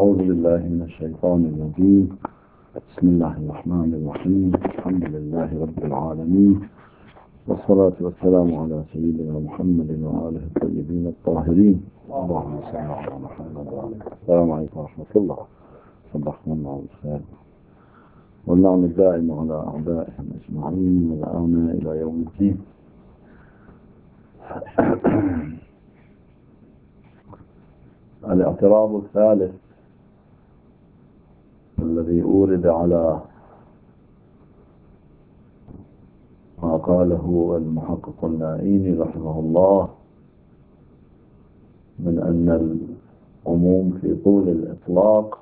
أعوذ بالله من الشيطان الرجيم. بسم الله الرحمن الرحيم. الحمد لله رب العالمين، والصلاة والسلام على سيدنا محمد وآله الطيبين الطاهرين. اللهم صل على محمد وآله. السلام عليكم ورحمة الله. صبحكم الله بالخير، والنعم الدائم على أعدائهم أجمعين والآن إلى يوم الدين. الاعتراض الثالث الذي أورد على ما قاله المحقق النائيني رحمه الله من أن العموم في طول الإطلاق،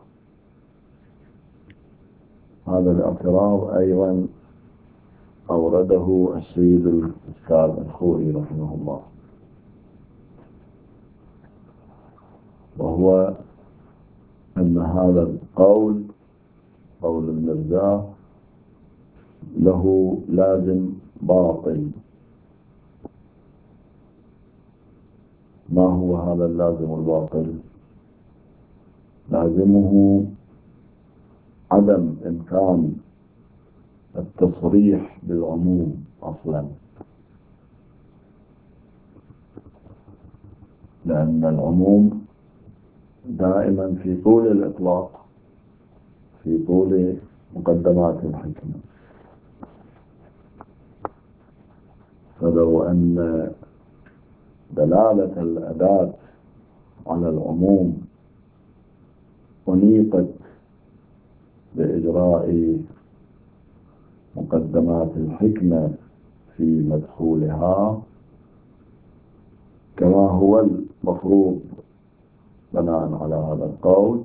هذا الاعتراض أيضا أورده السيد الأستاذ الخوئي رحمه الله، وهو أن هذا القول، قول المرزا، له لازم باطل. ما هو هذا اللازم الباطل؟ لازمه عدم إمكان التصريح بالعموم أصلا، لأن العموم دائما في طول الإطلاق، في طول مقدمات الحكمة. فلو أن دلالة الأداة على العموم أنيقت بإجراء مقدمات الحكمة في مدخولها كما هو المفروض بناء على هذا القول،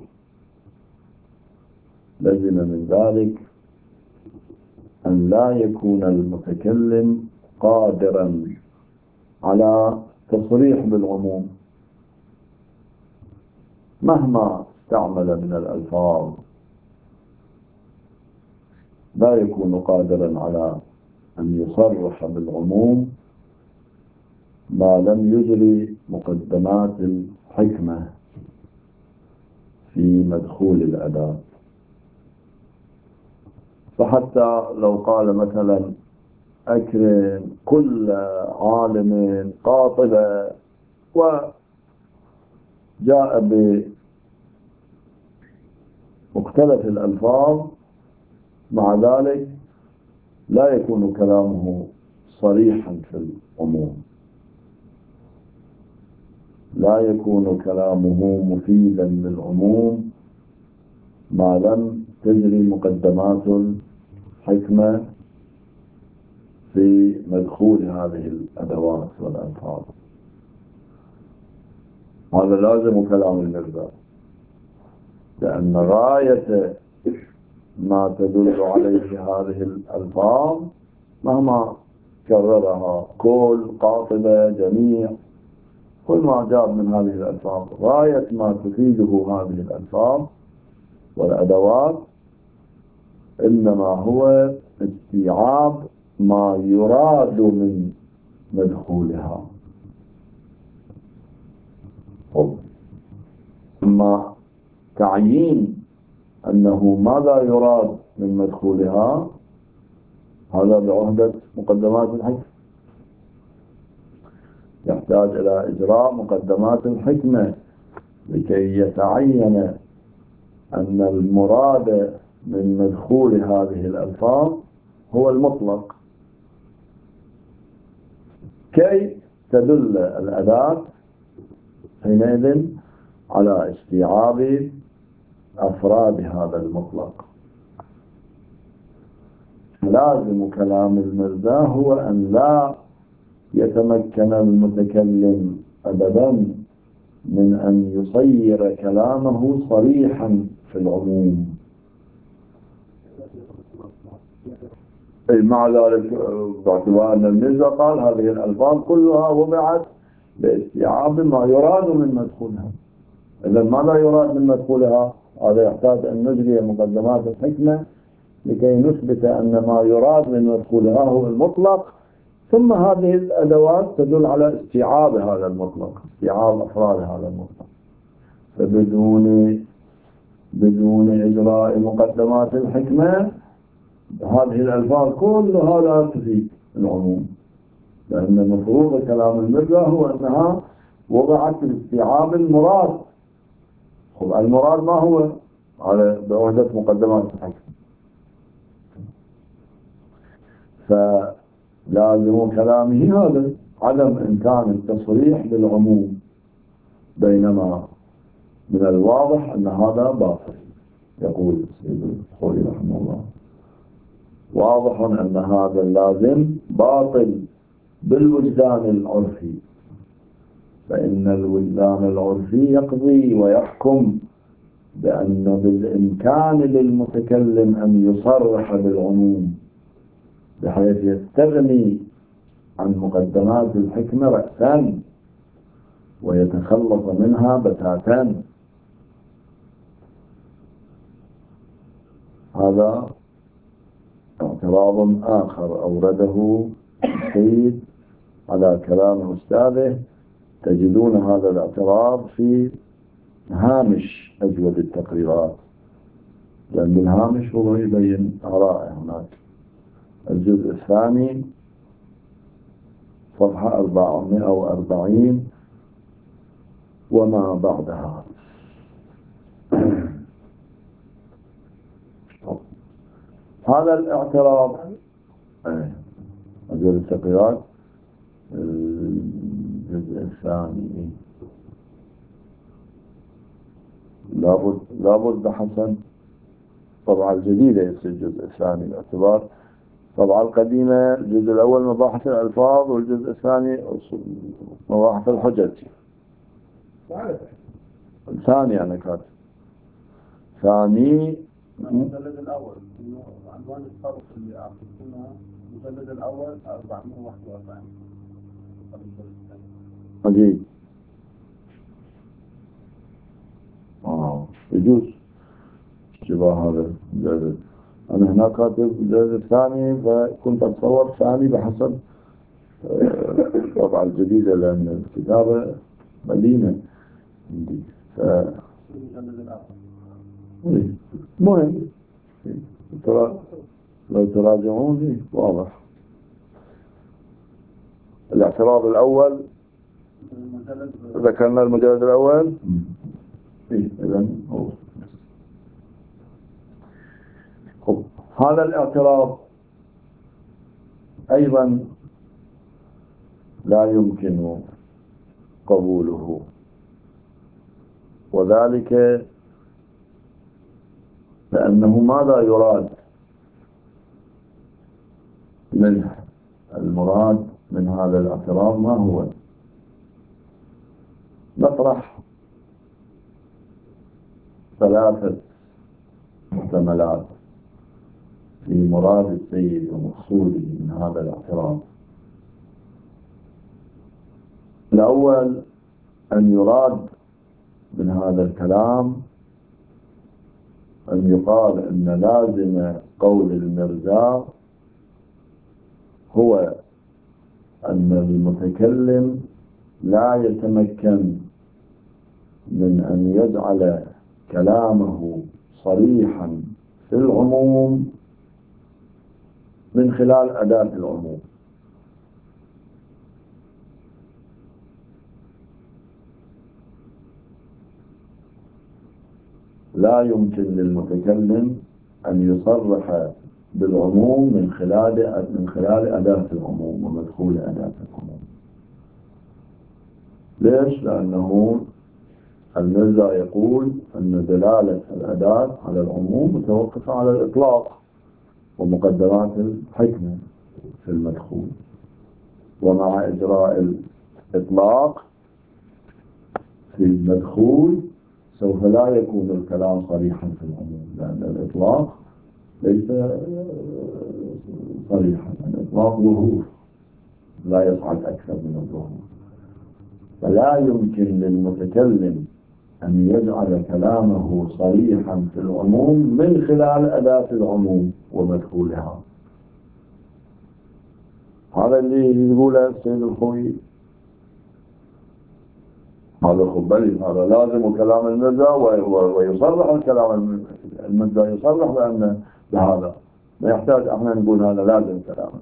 لزم من ذلك أن لا يكون المتكلم قادرا على تصريح بالعموم مهما استعمل من الألفاظ. لا يكون قادرا على أن يصرح بالعموم ما لم يجري مقدمات الحكمة في مدخول الأداة. فحتى لو قال مثلا أكرم كل عالم قاطبة وجاء بمختلف الألفاظ، مع ذلك لا يكون كلامه صريحا في العموم، لا يكون كلامه مفيدا للعموم ما لم تجري مقدمات الحكمة في مدخول هذه الأدوات والألفاظ. هذا لازم كلام المرزا، لأن غاية ما تدل عليه هذه الألفاظ مهما كررها كل قاطبة جميع كل ما جاء من هذه الألفاظ، غاية ما تفيده هذه الألفاظ والأدوات إنما هو استيعاب ما يراد من مدخولها. أما تعيين أنه ماذا يراد من مدخولها هذا بعهدة مقدمات الحكمة، يحتاج إلى إجراء مقدمات الحكمة لكي يتعين أن المراد من مدخول هذه الألفاظ هو المطلق، كي تدل الأداة حينئذ على استيعاب أفراد هذا المطلق. لازم كلام المرزا هو أن لا يتمكن المتكلم أبدا من أن يصير كلامه صريحا في العموم. مع ذلك باعتبار أن المرزا قال هذه الألفاظ كلها وضعت لاستيعاب ما يراد من مدخولها. إذا ماذا يراد من مدخولها؟ هذا يحتاج أن نجري مقدمات الحكمة لكي نثبت أن ما يراد من مدخولها هو المطلق، ثم هذه الأدوات تدل على استيعاب هذا المطلق، استيعاب أفراد هذا المطلق. فبدون بدون إجراء مقدمات الحكمة، هذه الألفاظ كلها لا تفيد العموم، لأن المفروض كلام المرزا هو أنها وضعت باستيعاب المراد. المراد ما هو؟ على بوحدة مقدمات الحكمة. فلازم كلامه هذا عدم إمكان التصريح بالعموم، بينما من الواضح أن هذا باطل. يقول السيد الخوئي رحمه الله: واضح أن هذا اللازم باطل بالوجدان العرفي، فإن الوجدان العرفي يقضي ويحكم بأن بالإمكان للمتكلم أن يصرح بالعموم بحيث يستغني عن مقدمات الحكمة رأسا ويتخلص منها بتاتا. هذا اعتراض آخر أورده السيد على كلام أستاذه. تجدون هذا الاعتراض في هامش أجود التقريرات، لأن الهامش هو يبين آراء هناك. الجزء الثاني صفحة 440 وما بعدها. هذا الاعتراض أجود التقريرات الجزء الثاني لابد حسن طبعا الجديدة يصير الجزء الثاني باعتبار الطبعة القديمة. الجزء الأول مباحث الألفاظ، والجزء الثاني مباحث الحجج. الثاني أنا كاتب ثاني المجلد الأول عنوان الفرق اللي أعطيتنا. المجلد الأول 441 عجيب. يجوز اشتباه هذا الجزء. أنا هنا كاتب الجزء الثاني، فكنت أتصور ثاني بحسب الطبعة الجديدة، لأن الكتابة مدينة عندي. مهم لو تراجعوني واضح. الاعتراض الأول ذكرنا المجلد الأول. إذن هذا الاعتراض أيضا لا يمكن قبوله، وذلك لأنه ماذا يراد منه؟ المراد من هذا الاعتراض ما هو؟ نطرح ثلاثة محتملات في مراد السيد ومقصوده من هذا الاعتراض. الأول أن يراد من هذا الكلام أن يقال أن لازم قول المرزا هو أن المتكلم لا يتمكن من أن يجعل كلامه صريحا في العموم من خلال أداة العموم. لا يمكن للمتكلم أن يصرح بالعموم من خلال أداة العموم ومدخول أداة العموم. ليش؟ لأنه المرزا يقول أن دلالة الأداة على العموم متوقفة على الإطلاق ومقدمات الحكمة في المدخول، ومع إجراء الإطلاق في المدخول سوف لا يكون الكلام صريحا في العموم، لأن الإطلاق ليس صريحا. الإطلاق ظهور لا يصعد أكثر من الظهور، فلا يمكن للمتكلم أن يجعل كلامه صريحا في العموم من خلال أداة العموم ومدخولها. هذا اللي يقوله السيد الخوئي. هذا خبلي، هذا لازم كلام المرزا ويصرح الكلام المرزا يصرح بأن بهذا، لا يحتاج احنا نقول هذا لازم كلامه.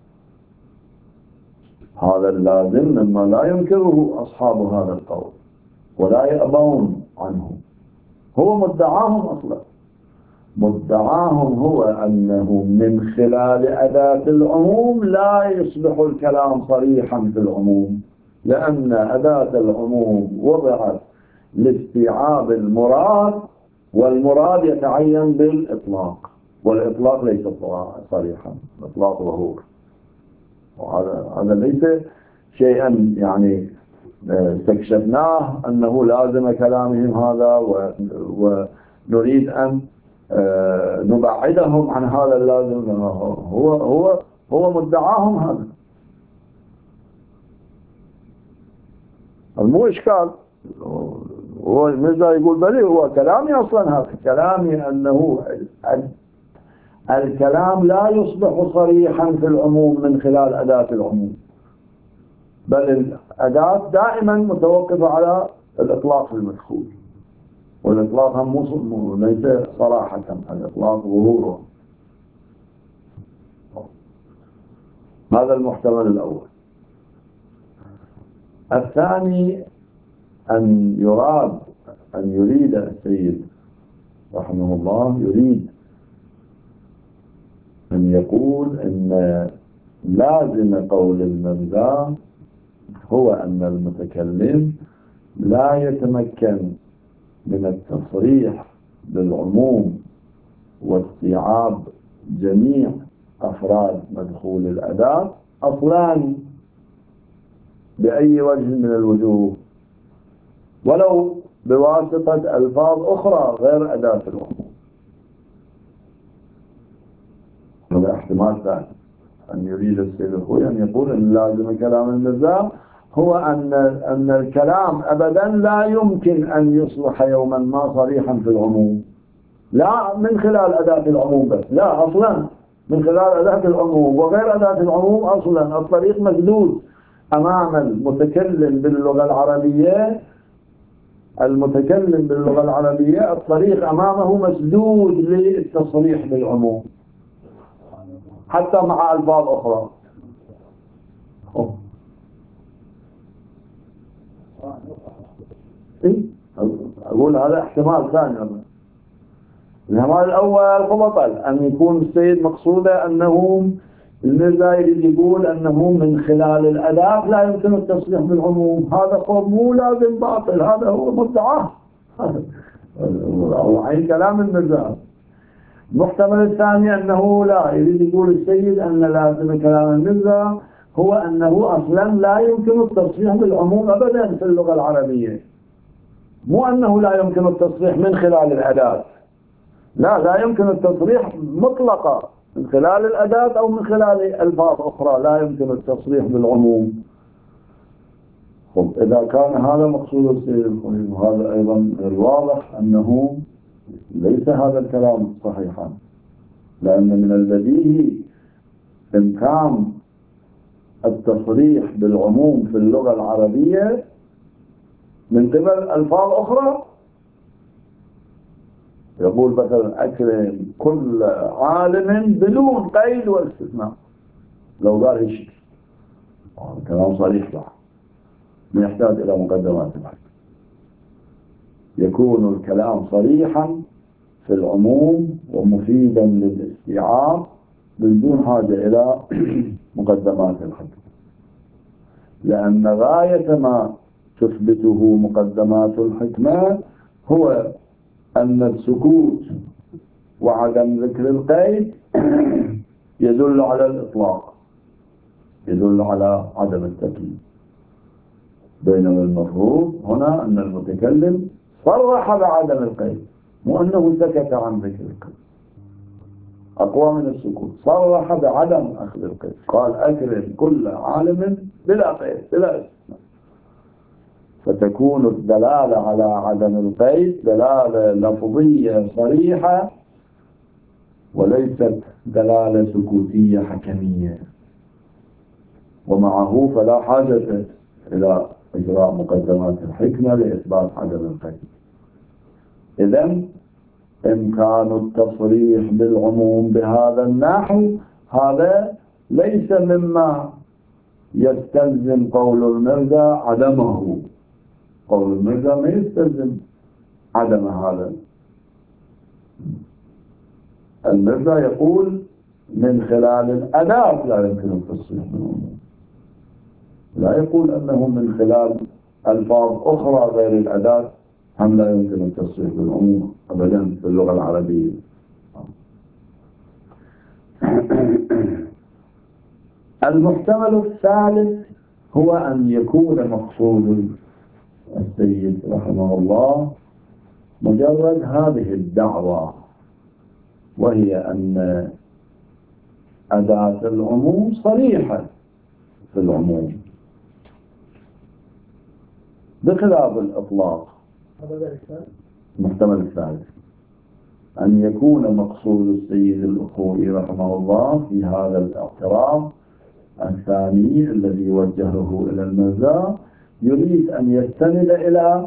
هذا اللازم مما لا ينكره أصحاب هذا القول ولا يأبون عنه. هو مدعاهم أصلا، مدعاهم هو أنه من خلال أداة العموم لا يصبح الكلام صريحا في العموم، لأن أداة العموم وضعت لاستيعاب المراد، والمراد يتعين بالإطلاق، والإطلاق ليس صريحا، الإطلاق ظهور. وهذا ليس شيئا يعني استكشفناه أنه لازم كلامهم هذا ونريد أن نبعدهم عن هذا اللازم. هو مدعاهم هذا، مو إشكال. هو المرزا يقول بلي هو كلامي أصلا، هذا كلامي أنه الكلام لا يصبح صريحا في العموم من خلال أداة العموم، بل الأداة دائما متوقفة على الإطلاق في المدخول، والإطلاق هم ليس صراحة، الإطلاق ظهوره. هذا المحتمل الأول. الثاني أن يريد السيد رحمه الله يريد أن يقول أن لازم قول المرزا هو أن المتكلم لا يتمكن من التصريح بالعموم واستيعاب جميع أفراد مدخول الأداة أصلا بأي وجه من الوجوه، ولو بواسطة ألفاظ أخرى غير أداة العموم. هذا احتمال ثاني، أن يريد السيد الخوي أن يقول أن لازم كلام المرزا هو أن الكلام أبدا لا يمكن أن يصبح يوما ما صريحا في العموم، لا من خلال أداة العموم بس، لا أصلا من خلال أداة العموم وغير أداة العموم أصلا. الطريق مسدود أمام المتكلم باللغة العربية، المتكلم باللغة العربية الطريق أمامه مسدود للتصريح بالعموم حتى مع ألفاظ أخرى. أقول هذا احتمال ثاني. الاحتمال الأول فبطل أن يكون السيد مقصوده أنه المرزا يريد يقول أنه من خلال الأداة لا يمكن التصريح بالعموم. هذا قول مو لازم باطل، هذا هو مدعاه وعين كلام المرزا. المحتمل الثاني أنه لا يريد يقول السيد أن لازم كلام المرزا هو أنه أصلا لا يمكن التصريح بالعموم أبدا في اللغة العربية، مو أنه لا يمكن التصريح من خلال الأداة، لا يمكن التصريح مطلقا من خلال الأداة أو من خلال ألفاظ أخرى، لا يمكن التصريح بالعموم. إذا كان هذا مقصود السيد الخوي، وهذا أيضا الواضح أنه ليس هذا الكلام صحيحا، لأن من البديهي إمكان التصريح بالعموم في اللغة العربية من قبل ألفاظ أخرى. يقول مثلا أكرم كل عالم بدون قيد واستثناء، لو قال هالشيء كلام صريح له، ما يحتاج إلى مقدمات بعد. يكون الكلام صريحا في العموم ومفيدا للاستيعاب بدون حاجة إلى مقدمات الحكم، لأن غاية ما تثبته مقدمات الحكمة هو أن السكوت وعدم ذكر القيد يدل على الإطلاق، يدل على عدم التكليف. بينما المفروض هنا أن المتكلم صرح بعدم القيد، مو أنه سكت عن ذكر القيد، أقوى من السكوت. صرح بعدم أخذ القيد، قال أكرم كل عالم بلا قيد بلا استثناء، فتكون الدلالة على عدم القيد دلالة لفظية صريحة وليست دلالة سكوتية حكمية. ومعه فلا حاجة إلى إجراء مقدمات الحكمة لإثبات عدم القيد. إذن إمكان التصريح بالعموم بهذا النحو هذا ليس مما يستلزم قول المرزا عدمه. قول المرزا ما يستلزم عدم هذا. المرزا يقول من خلال الأداة لا يمكن التصريح بالعموم، لا يقول أنه من خلال ألفاظ أخرى غير الأداة هم لا يمكن التصريح بالعموم أبدا في اللغة العربية. المحتمل الثالث هو أن يكون مقصود السيد رحمه الله مجرد هذه الدعوة، وهي أن أداة العموم صريحة في العموم بخلاف الإطلاق. المحتمل الثالث أن يكون مقصود السيد الأخوي رحمه الله في هذا الاعتراف الثاني الذي وجهه إلى المرزا يريد أن يستند إلى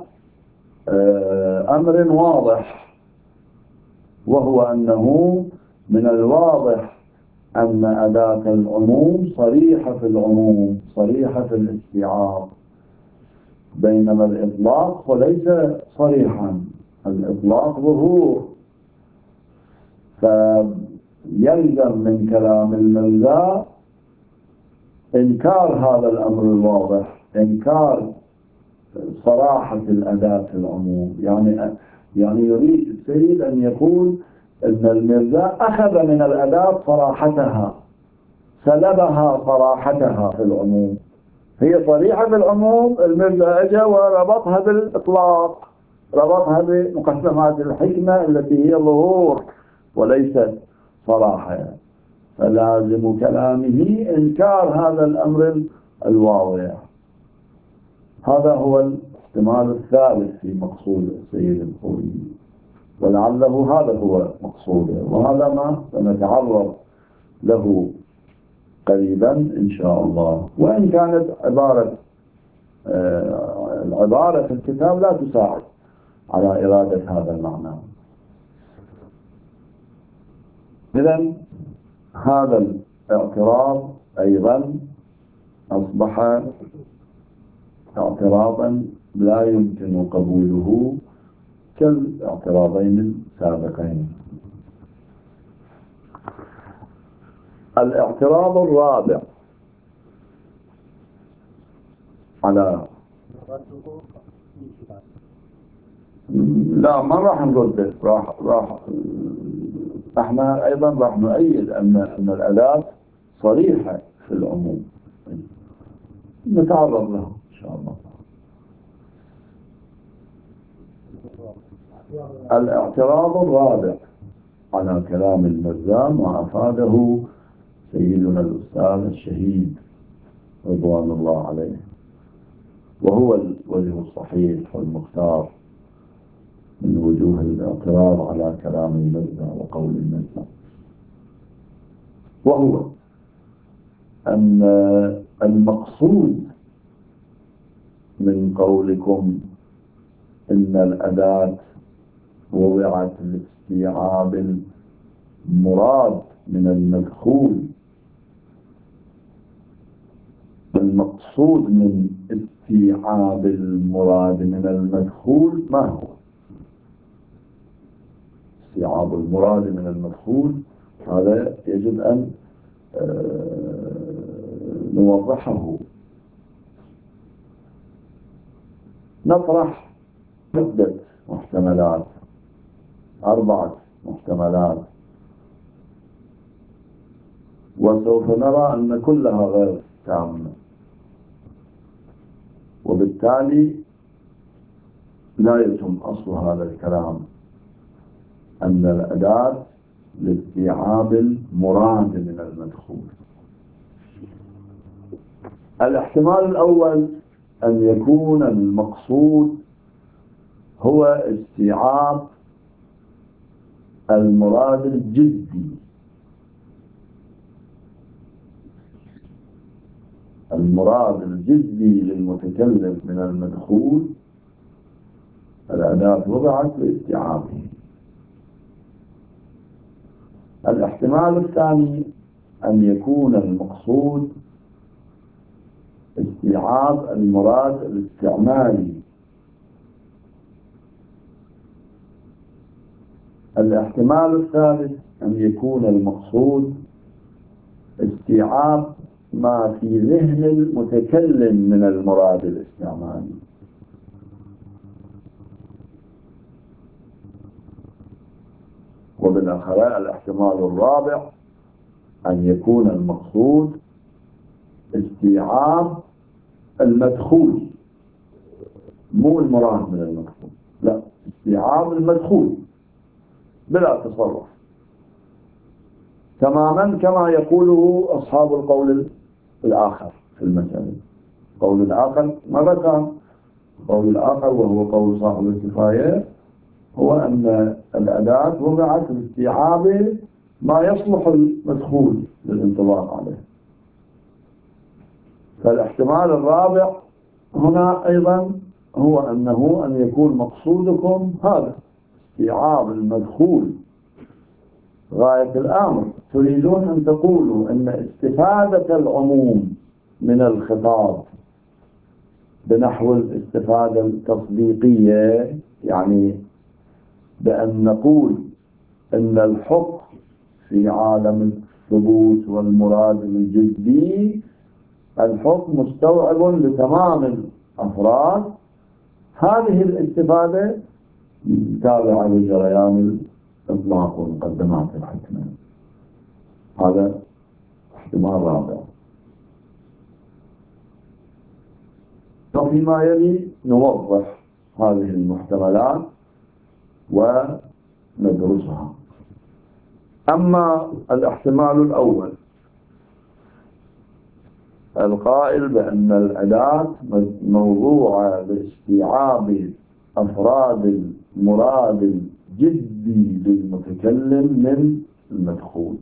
أمر واضح، وهو أنه من الواضح أن أداة العموم صريحة في العموم، صريحة في الاستيعاب، بينما الإطلاق وليس صريحا، الإطلاق ظهور. فيلزم من كلام المرزا إنكار هذا الأمر الواضح، إنكار صراحة الأداة في العموم. يعني يريد السيد أن يقول أن المرزا أخذ من الأداة صراحتها، سلبها صراحتها في العموم. هي صريحة في العموم، المرزا أجى وربطها بالإطلاق، ربطها بمقسمات الحكمة التي هي ظهور وليست صراحة. فلازم كلامه إنكار هذا الأمر الواضح. هذا هو الاحتمال الثالث في مقصود السيد الخوئي، ولعله هذا هو مقصوده، وهذا ما سنتعرض له قريبا إن شاء الله. وإن كانت العبارة في الكتاب لا تساعد على إرادة هذا المعنى. إذن هذا الاعتراض أيضا أصبح اعتراضا لا يمكن قبوله كالاعتراضين السابقين. الاعتراض الرابع على لا ما راح نرد، راح احنا ايضا راح نؤيد ان الاداة صريحة في العموم، نتعرض له ان شاء الله. الاعتراض الرابع على كلام المرزا ما افاده سيدنا الاستاذ الشهيد رضوان الله عليه، وهو الوجه الصحيح والمختار من وجوه الاعتراض على كلام المرزا وقول المرزا، وهو أن المقصود من قولكم إن الأداة وضعت لاستيعاب المراد من المدخول، المقصود من استيعاب المراد من المدخول ما هو؟ استيعاب المراد من المدخول هذا يجب أن نوضحه. نطرح عدة محتملات، 4 محتملات، وسوف نرى أن كلها غير تامة، وبالتالي لا يتم أصل هذا الكلام أن الأداة لاستيعاب المراد من المدخول. الاحتمال الأول أن يكون المقصود هو استيعاب المراد الجدي، المراد الجدي للمتكلم من المدخول، الأداة وضعت لاستيعابه. الاحتمال الثاني أن يكون المقصود استيعاب المراد الاستعمالي. الاحتمال الثالث أن يكون المقصود استيعاب ما في ذهن المتكلم من المراد الاستعمالي. وبالآخر الاحتمال الرابع أن يكون المقصود استيعاب المدخول، مو المراد من المدخول، لا، استيعاب المدخول بلا تصرف، تماما كما يقوله أصحاب القول الآخر في المسألة. قول الآخر ماذا كان؟ قول الآخر وهو قول صاحب الكفاية هو أن الأداة وضعت لاستيعاب ما يصلح المدخول للانطباق عليه. فالاحتمال الرابع هنا أيضا هو أنه أن يكون مقصودكم هذا استيعاب المدخول غاية الأمر. تريدون أن تقولوا أن استفادة العموم من الخطاب بنحو الاستفادة التصديقية، يعني بأن نقول أن الحكم في عالم الثبوت والمراد الجدي الحكم مستوعب لتمام الأفراد، هذه الاستفادة تابعة لجريان الإطلاق ومقدمات الحكمة. هذا احتمال رابع. وفيما يلي نوضح هذه المحتملات وندرسها. أما الاحتمال الأول القائل بأن الأداة موضوعة لاستيعاب أفراد المراد الجدي للمتكلم من المدخول.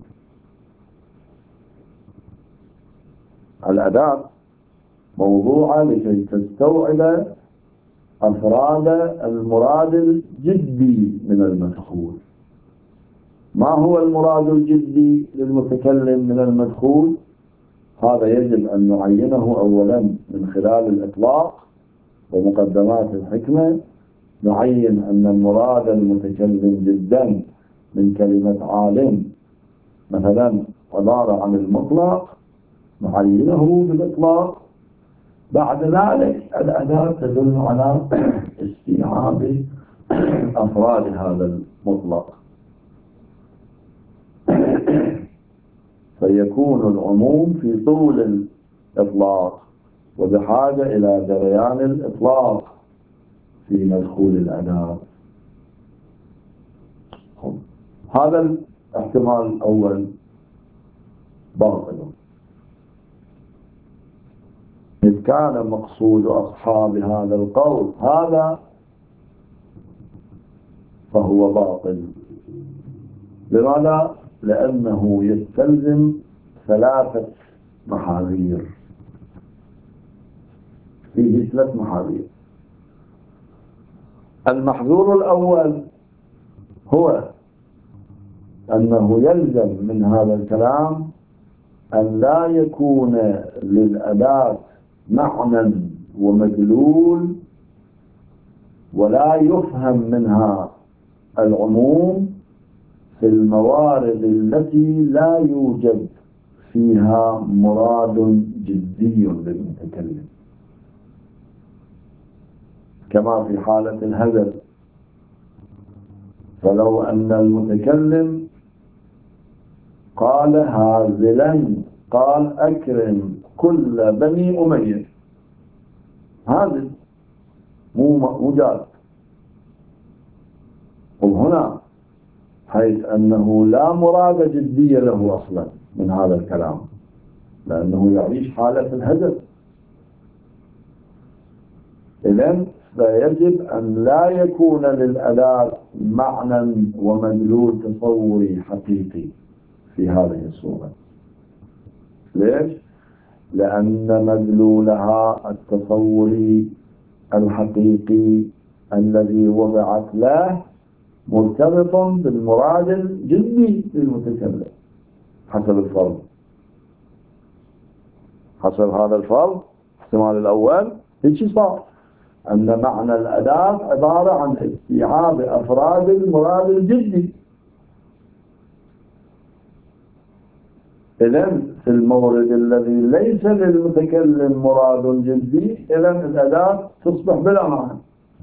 الأداة موضوعة لكي تستوعب أفراد المراد الجدي من المدخول. ما هو المراد الجدي للمتكلم من المدخول؟ هذا يجب أن نعينه أولا من خلال الإطلاق ومقدمات الحكمة. نعين أن المراد المتكلم جدا من كلمة عالم مثلا عبارة عن المطلق، نعينه بالإطلاق. بعد ذلك الأداة تدل على استيعاب أفراد هذا المطلق، فيكون العموم في طول الإطلاق وبحاجة إلى جريان الإطلاق في مدخول الأداة. هذا الاحتمال الأول باطل، إذ كان مقصود أصحاب هذا القول هذا فهو باطل. لماذا؟ لأنه يستلزم ثلاثة محاذير، فيه ثلاث محاذير. المحذور الأول هو أنه يلزم من هذا الكلام أن لا يكون للأداة معنى ومدلول، ولا يفهم منها العموم في الموارد التي لا يوجد فيها مراد جدي للمتكلم، كما في حالة الهزل. فلو أن المتكلم قال هازلا، قال أكرم كل بني أمية، هازل مو جاد. وهنا حيث أنه لا مراد جدية له أصلا من هذا الكلام، لأنه يعيش حالة الهزل. إذن فيجب أن لا يكون للأداة معنى ومدلول تصوري حقيقي في هذه الصورة. ليش؟ لأن مدلولها التصوري الحقيقي الذي وضعت له مرتبط بالمراد الجدي للمتكلم حسب الفرض. حسب هذا الفرض الاحتمال الأول هيك صار أن معنى الأداة عبارة عن استيعاب أفراد المراد الجدي. إذن في المورد الذي ليس للمتكلم مراد جدي إذن الأداة تصبح بلا معنى.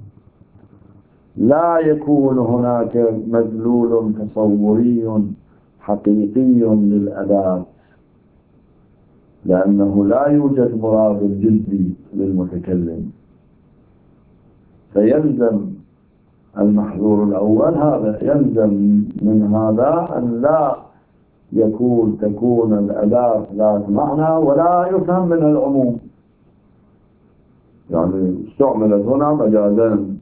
لا يكون هناك مدلول تصوري حقيقي للأداة لأنه لا يوجد مراد جدي للمتكلم. فيلزم المحظور الأول هذا، يلزم من هذا أن لا تكون الأداة ذات معنى ولا يفهم من العموم. يعني استعملت هنا مجازا،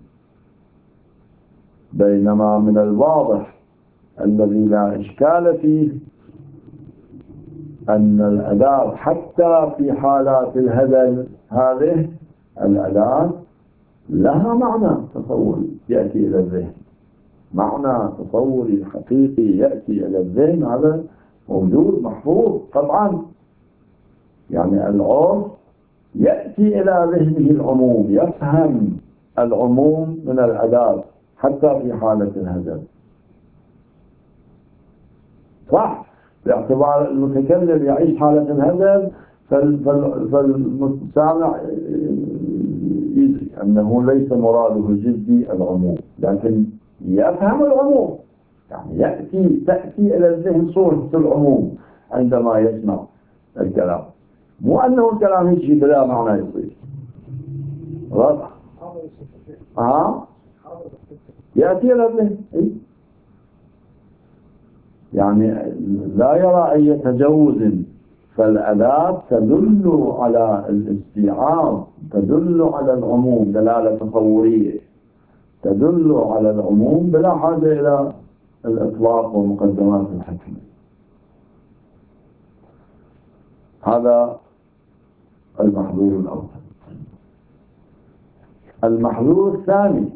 بينما من الواضح الذي لا إشكال فيه أن الأداة حتى في حالات الهذل هذه الأداة لها معنى تصوري يأتي إلى الذهن، معنى تصوري حقيقي يأتي إلى الذهن، هذا موجود محفوظ طبعا. يعني العرف يأتي إلى ذهنه العموم، يفهم العموم من الأداة حتى في حالة الهذل. صح، باعتبار المتكلم يعيش حالة الهذل فالمستمع يدري أنه ليس مراده الجدي العموم، لكن يفهم العموم. يعني تأتي إلى الذهن صورة العموم عندما يسمع الكلام، مو أنه الكلام يجي بلا معنى يصير. واضح؟ يأتي إلى الذهن. يعني لا يرى أي تجوز، فالأداة تدل على الاستيعاب، تدل على العموم دلالة تصورية، تدل على العموم بلا حاجة إلى الإطلاق ومقدمات الحكمة. هذا المحظور الأول. المحظور الثاني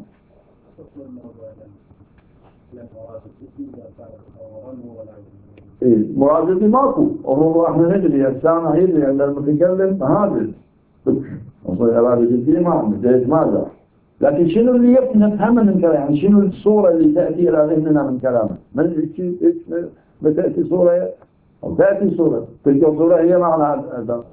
مرادتي ماكو، وهو احنا ندري السامع يدري أن المتكلم هذا وصل إرادة جدية ما عندنا ماذا، لكن شنو اللي نفهمه من كلامه؟ يعني شنو الصورة اللي تأتي إلى ذهننا من كلامه؟ ما تأتي صورة أو تأتي صورة، تلك الصورة هي معنى الأداة.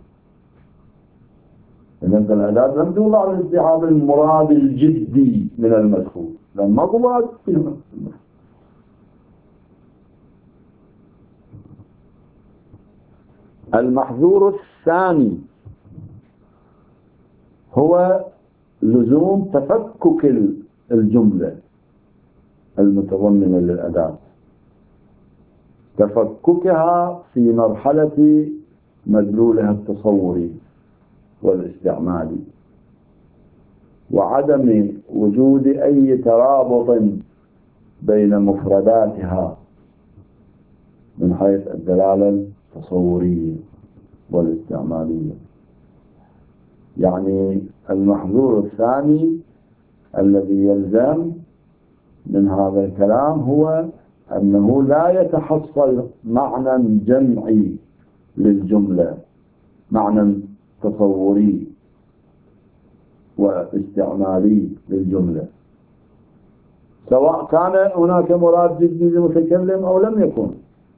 إذن الأداة لم توضع لاستيعاب المراد الجدي من المدخول، لأن ماكو مراد في المدخول. المحظور الثاني هو لزوم تفكك الجملة المتضمنة للأداة، تفككها في مرحلة مدلولها التصوري والاستعمالي، وعدم وجود أي ترابط بين مفرداتها من حيث الدلالة التصورية والاستعمالية. يعني المحظور الثاني الذي يلزم من هذا الكلام هو أنه لا يتحصل معنى جمعي للجملة، معنى تصوري واستعمالي للجملة، سواء كان هناك مراد جدي للمتكلم أو لم يكن.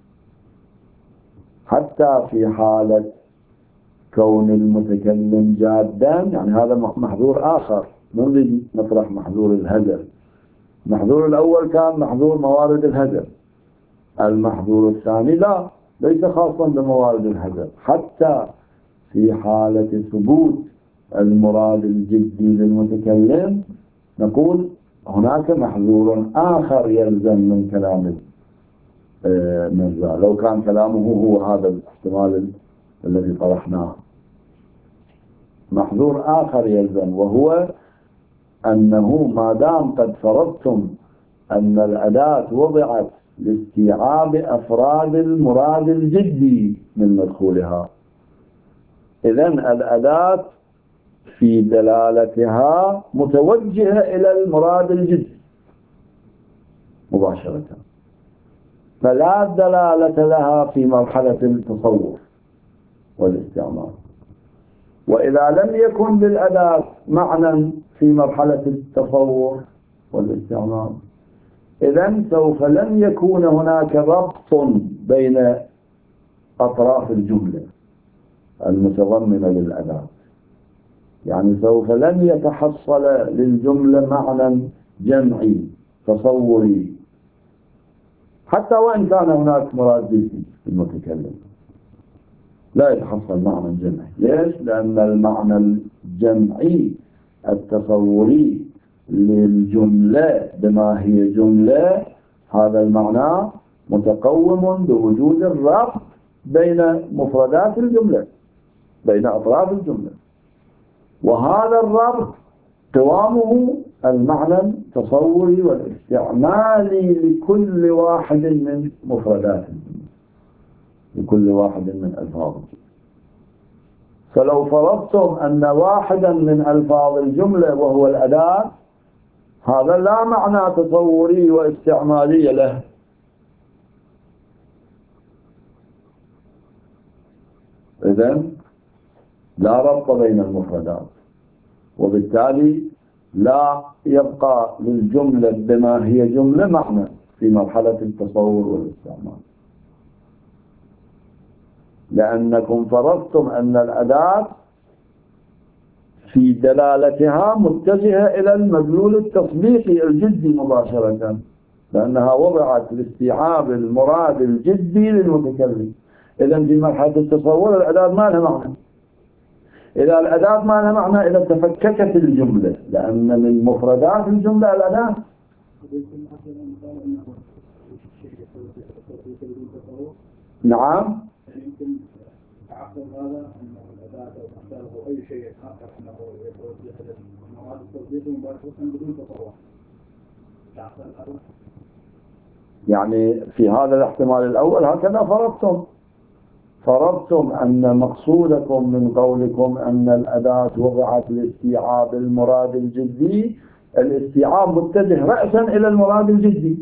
حتى في حالة كون المتكلم جادا، يعني هذا محظور آخر، نريد نطرح محظور الهدر. المحظور الأول كان محظور موارد الهدر، المحظور الثاني لا، ليس خاصا بموارد الهدر. حتى في حالة ثبوت المراد الجدي للمتكلم نقول هناك محظور آخر يلزم من كلام المرزا، لو كان كلامه هو هذا الاحتمال الذي طرحناه. محظور آخر يلزم، وهو أنه ما دام قد فرضتم أن الأداة وضعت لاستيعاب أفراد المراد الجدي من مدخولها، إذن الأداة في دلالتها متوجهة إلى المراد الجدي مباشرة، فلا دلالة لها في مرحلة التصور والاستعمال. وإذا لم يكن للأداة معنى في مرحلة التصور والاستعمال، إذن سوف لن يكون هناك ربط بين أطراف الجملة المتضمنة للأداة، يعني سوف لن يتحصل للجملة معنى جمعي تصوري، حتى وإن كان هناك مراد به المتكلم لا يتحصل معنى جمعي. ليش؟ لأن المعنى الجمعي التصوري للجملة بما هي جملة، هذا المعنى متقوم بوجود الربط بين مفردات الجملة، بين أطراف الجملة، وهذا الربط قوامه المعنى التصوري والاستعمالي لكل واحد من مفردات الجملة، لكل واحد من ألفاظ الجملة. فلو فرضتم أن واحدا من ألفاظ الجملة وهو الأداة، هذا لا معنى تصوري واستعمالي له، إذن لا ربط بين المفردات، وبالتالي لا يبقى للجملة بما هي جملة معنى في مرحلة التصور والاستعمال، لأنكم فرضتم أن الأداة في دلالتها متجهة إلى المدلول التطبيقي الجدي مباشرة، لأنها وضعت لاستيعاب المراد الجدي للمتكلم. إذن في مرحلة التصور الأداة ما لها معنى. إذا الأداة ما لها معنى إذا تفككت الجملة، لأن من مفردات الجملة الأداة. نعم. يمكن تعقل هذا أن الأداة أو أي شيء آخر أنه يتوجه إلى المراد التطبيقي مباشرة بدون تصور. تعقل هذا. يعني في هذا الاحتمال الأول هكذا فرضتم أن مقصودكم من قولكم أن الأداة وضعت لاستيعاب المراد الجدي، الاستيعاب متجه رأسا إلى المراد الجدي.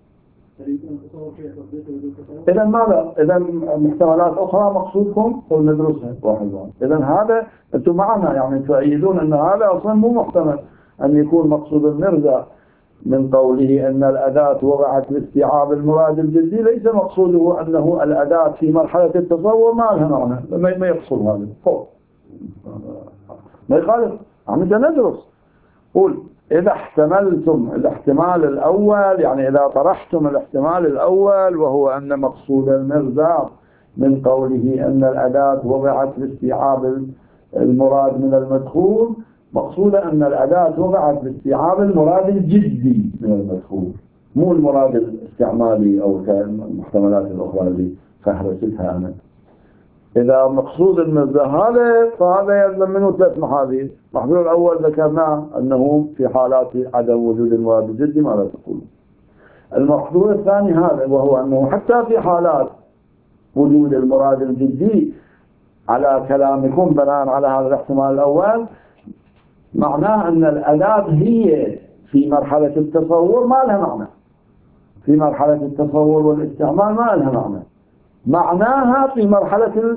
إذن ماذا؟ إذن محتملات أخرى مقصودكم وندرسها واحد واحد. إذن هذا أنتم معنا يعني تؤيدون أن هذا أصلا مو محتمل أن يكون مقصود المرزا من قوله أن الأداة وضعت لاستيعاب المراد الجدي، ليس مقصوده أنه الأداة في مرحلة التصور ما لها معنى، ما يقصد هذا فوق ما يخالف. عم ندرس. قول إذا احتملتم الاحتمال الأول، يعني إذا طرحتم الاحتمال الأول وهو أن مقصود المرزا من قوله أن الأداة وضعت لاستيعاب المراد من المدخول، مقصود أن الأداة وضعت لاستيعاب المراد الجدي من المدخول، مو المراد الاستعمالي أو المحتملات الأخرى اللي فهرستها أنا. إذا مقصود المرزا هذا فهذا يلزم منه ثلاث محاذير. المحذور الأول ذكرناه أنه في حالات عدم وجود المراد الجدي ماذا تقول. المحذور الثاني هذا وهو أنه حتى في حالات وجود المراد الجدي على كلامكم بناء على هذا الاحتمال الأول، معناه أن الأداة هي في مرحلة التصور ما لها معنى، في مرحلة التصور والاستعمال ما لها معنى، معناها في مرحلة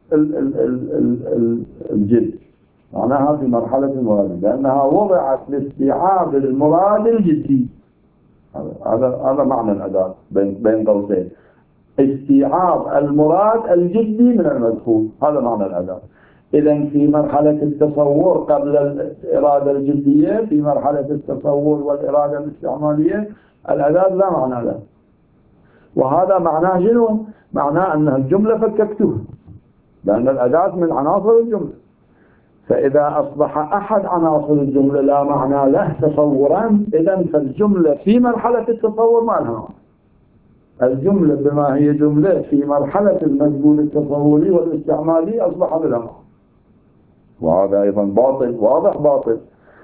الجد، معناها في مرحلة المراد، لأنها وضعت لاستيعاب المراد الجدي. هذا معنى الأداة بين قوسين، استيعاب المراد الجدي من المدخول، هذا معنى الأداة. إذن في مرحلة التصور قبل الإرادة الجدية، في مرحلة التصور والإرادة الاستعمالية، الأداة لا معنى له. وهذا معناه شنو؟ معناه أن الجملة فككتها، لأن الأداة من عناصر الجملة. فإذا أصبح أحد عناصر الجملة لا معنى له تصورا، إذن فالجملة في مرحلة التصور ما لها معنى. الجملة بما هي جملة في مرحلة المدلول التصوري والاستعمالي أصبح بلا معنى. وهذا أيضا باطل، واضح باطل.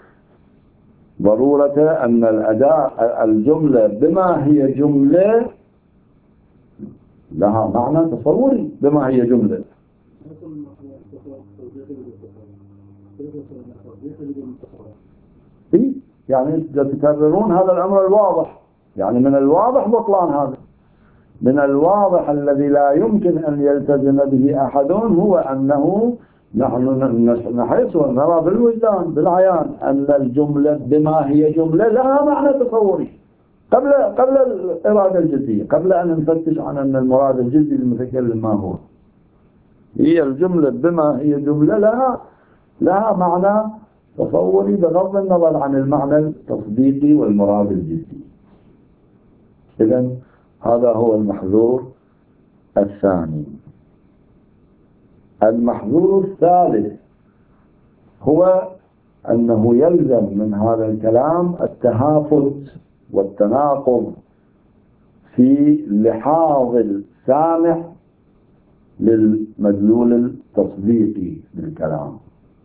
ضرورة أن الأداة الجملة بما هي جملة لها معنى تصوري بما هي جملة. يعني تكررون هذا الأمر الواضح، يعني من الواضح بطلان هذا، من الواضح الذي لا يمكن أن يلتزم به أحد هو أنه نحن نحس ونرى بالوجدان بالعيان أن الجملة بما هي جملة لها معنى تصوري قبل الإرادة الجدية، قبل أن نفتش عن أن المراد الجدي للمتكلم ما هو. هي الجملة بما هي جملة لها معنى تصوري بغض النظر عن المعنى التصديقي والمراد الجدي. إذن هذا هو المحذور الثاني. المحذور الثالث هو أنه يلزم من هذا الكلام التهافت والتناقض في لحاظ السامع للمدلول التصديقي للكلام.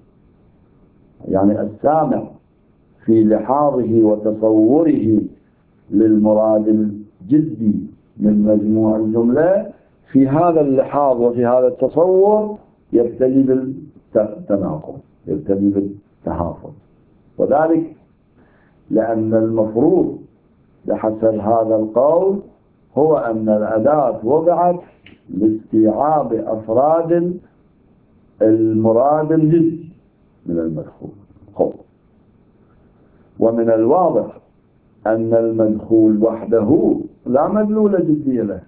يعني السامع في لحاظه وتصوره للمراد الجدي من مجموع الجملة، في هذا اللحاظ وفي هذا التصور يبتلي بالتناقض، يبتلي بالتهافت. وذلك لأن المفروض بحسب هذا القول هو أن الأداة وضعت لاستيعاب أفراد المراد الجدي من المدخول. ومن الواضح أن المدخول وحده لا مدلول جدي له،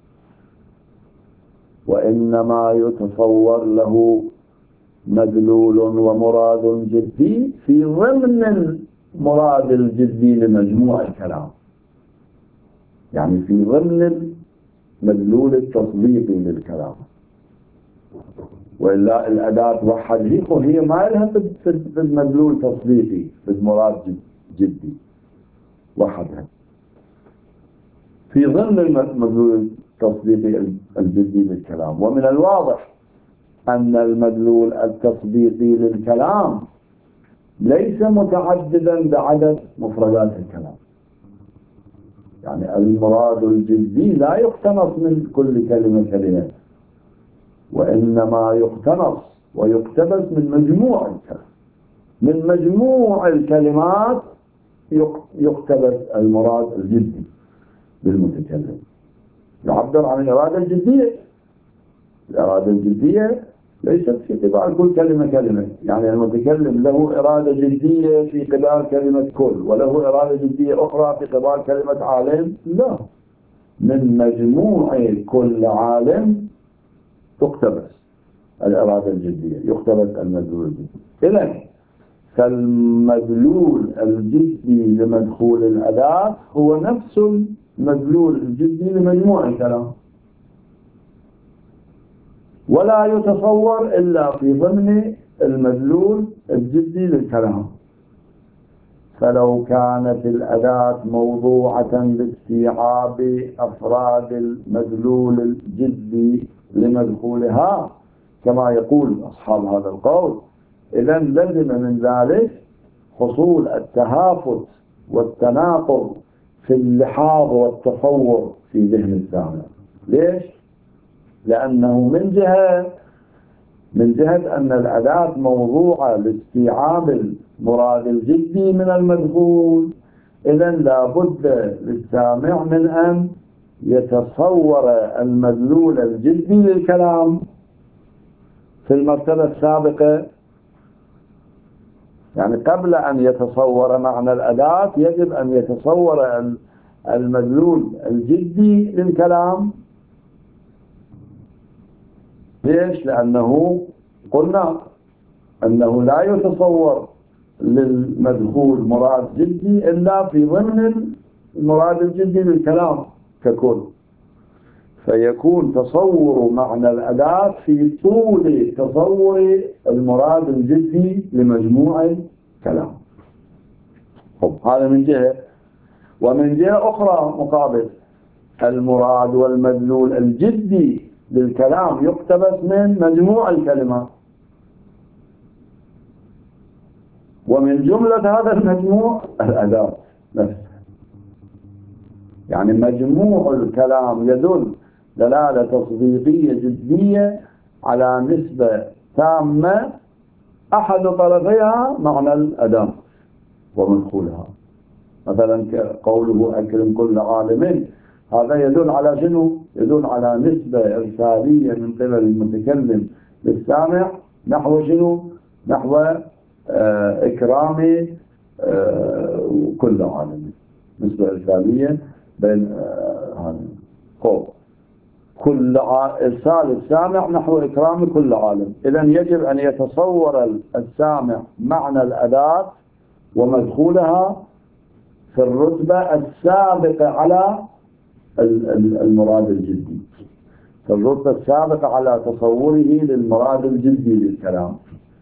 وإنما يتصور له مدلول ومراد جدي في ضمن المراد الجدي لمجموع الكلام، يعني في ضمن المدلول التصديقي للكلام. وإلا الأداة وحده وهي ما لها في المدلول تصديقي في المراد جدي وحدها، في ضمن المدلول التصديقي الجدي للكلام. ومن الواضح أن المدلول التصديقي للكلام ليس متعددا بعدد مفردات الكلام، يعني المراد الجدي لا يقتنص من كل كلمة كلمة، وإنما يقتنص ويقتبس من مجموع الكلام، من مجموع الكلمات يقتبس المراد الجدي بالمتكلم. يعبر عن الإرادة الجدية. الإرادة الجدية ليست في قبال كل كلمة كلمة، يعني المتكلم له إرادة جدية في قبال كلمة كل، وله إرادة جدية أخرى في قبال كلمة عالم. لا، من مجموع كل عالم تقتبس الإرادة الجدية، يقتبس المدلول الجدي. إذن فالمدلول الجدي لمدخول الأداة هو نفس المدلول الجدي لمجموع الكلام، ولا يتصور إلا في ضمن المدلول الجدي للكلام. فلو كانت الأداة موضوعة لاستيعاب أفراد المدلول الجدي لمدخولها كما يقول أصحاب هذا القول، إذن لزم من ذلك حصول التهافت والتناقض في اللحاظ والتصور في ذهن السامع. ليش؟ لأنه من جهة أن الأداة موضوعة لاستيعاب المراد الجدي من المدخول، إذن لا بد للسامع من أن يتصور المدلول الجدي للكلام في المرتبة السابقة. يعني قبل أن يتصور معنى الأداة يجب أن يتصور المدلول الجدي للكلام. ليش؟ لأنه قلنا أنه لا يتصور للمدخول مراد جدي إلا في ضمن المراد الجدي للكلام ككل، فيكون تصور معنى الأداة في طول تصور المراد الجدي لمجموع الكلام. هذا من جهة. ومن جهة أخرى مقابل، المراد والمدلول الجدي للكلام يقتبس من مجموع الكلمات، ومن جملة هذا المجموع الأداة نفسها. يعني مجموع الكلام يدل دلالة تصديقية جدية على نسبة تامة أحد طرفيها معنى الأداة ومدخولها. مثلا قوله أكرم كل عالم، هذا يدل على شنو؟ يدل على نسبة إرسالية من قبل المتكلم للسامع نحو شنو؟ نحو إكرام كل عالم، نسبة إرسالية بين هذا قول كل إرسال السامع نحو إكرام كل عالم. إذن يجب أن يتصور السامع معنى الأداة ومدخولها في الرتبة السابقة على المراد الجدي، في الرتبة السابقة على تصوره للمراد الجدي للكلام.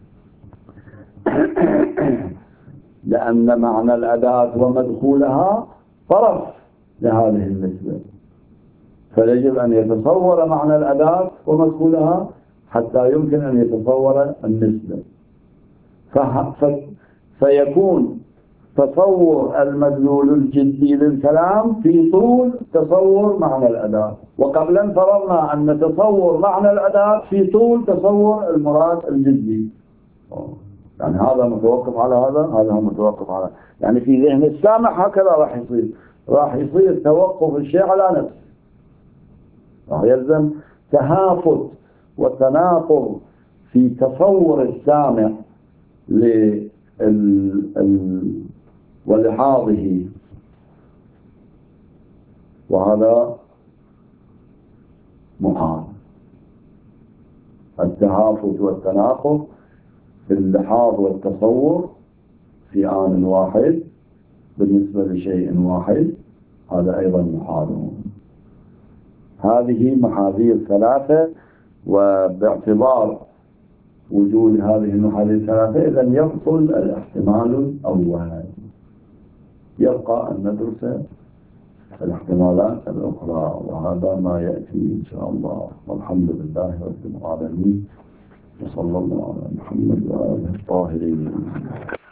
لأن معنى الأداة ومدخولها طرف لهذه النسبة، فيجب أن يتصور معنى الأداة ومدخولها حتى يمكن أن يتصور النسبة، فيكون تصور المدلول الجدي للكلام في طول تصور معنى الأداة، وقبلا فرضنا أن نتصور معنى الأداة في طول تصور المراد الجدي. يعني هذا متوقف على هذا متوقف على، يعني في ذهن السامع هكذا راح يصير توقف الشيء على نفسه، راح يلزم تهافت وتناقض في تصور السامع ولحاظه، وهذا محال. التهافت والتناقض في اللحاظ والتصور في آن واحد بالنسبة لشيء واحد هذا أيضا محال. هذه محاذير ثلاثة، وباعتبار وجود هذه المحاذير الثلاثة إذن يبطل الاحتمال الأول، يبقى أن ندرس الاحتمالات الأخرى، وهذا ما يأتي إن شاء الله. والحمد لله رب العالمين، وصلى الله على محمد وآله الطاهرين.